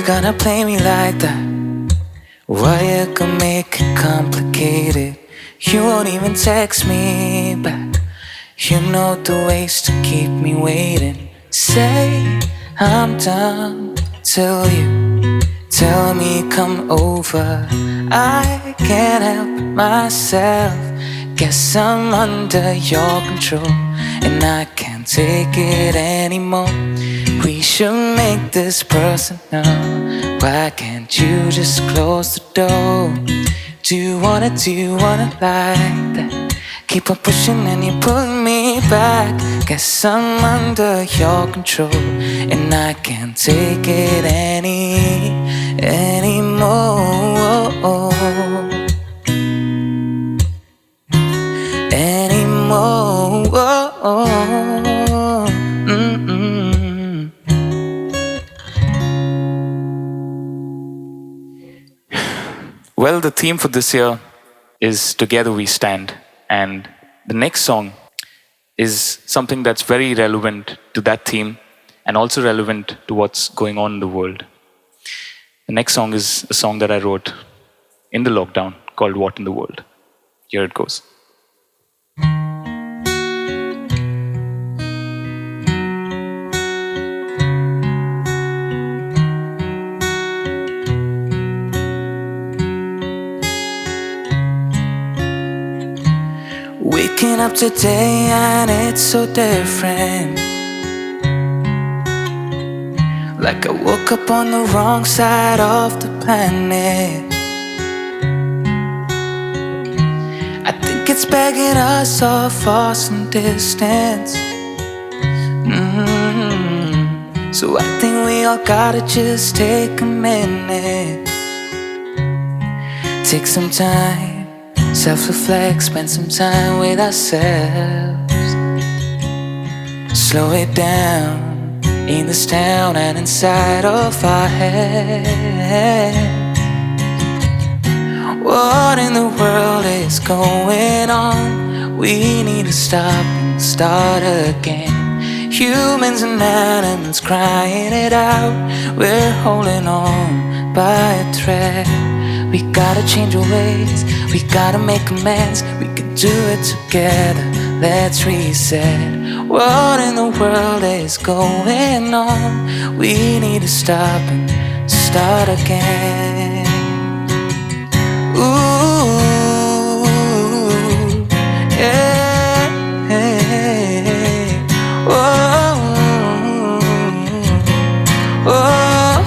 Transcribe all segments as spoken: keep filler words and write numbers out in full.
gonna play me like that? Why you gonna make it complicated? You won't even text me back. You know the ways to keep me waiting. Say I'm done till you tell me come over. I can't help myself. Guess I'm under your control, and I can't take it anymore. We should make this personal. Why can't you just close the door? Do you wanna, do you wanna like that? Keep on pushing and you pulling me back. Guess I'm under your control, and I can't take it any, anymore. Anymore. Mm-mm. Well, the theme for this year is Together We Stand. And the next song is something that's very relevant to that theme and also relevant to what's going on in the world. The next song is a song that I wrote in the lockdown called What in the World. Here it goes. Waking up today and it's so different. Like I woke up on the wrong side of the planet. I think it's begging us all for some distance. mm-hmm. So I think we all gotta just take a minute. Take some time, self-reflect, spend some time with ourselves. Slow it down in this town and inside of our heads. What in the world is going on? We need to stop and start again. Humans and animals crying it out. We're holding on by a thread. We gotta change our ways, we gotta make amends. We can do it together, let's reset. What in the world is going on? We need to stop and start again. Ooh, yeah, yeah. Oh, oh.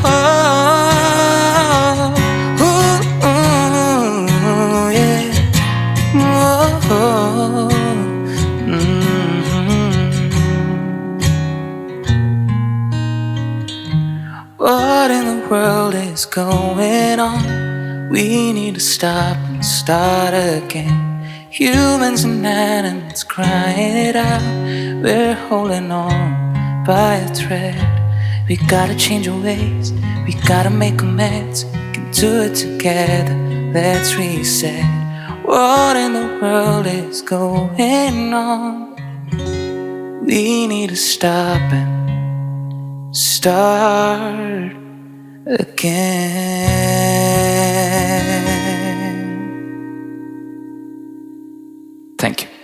What in the world is going on? We need to stop and start again. Humans and animals crying it out. We're holding on by a thread. We gotta change our ways, we gotta make amends. We can do it together, let's reset. What in the world is going on? We need to stop and start again. Thank you.